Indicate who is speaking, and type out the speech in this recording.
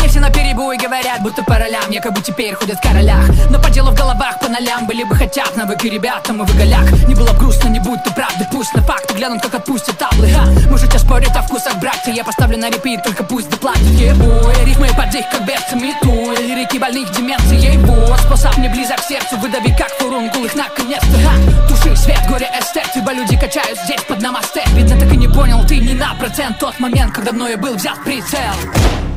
Speaker 1: все наперебой говорят, будто по ролям, якобы теперь ходят в королях. Но по делу в головах по нолям были бы хотят навыки ребята, мы в голяк. Не было б грустно, не будь ты правды, пусть на факты глянут, как отпустят таблы. Можете спорить о вкусах, братья, я поставлю на репит, только пусть доплатят. Ебой, рифмы под их, как бедцы мету, лирики больных деменцией, ебо. Способ не близок к сердцу, выдави как фурункул их наконец-то. Туши свет, горе эстет, ибо люди качают здесь под намасте. Видно, так и не понял ты ни на процент тот момент, когда мною был взят прицел.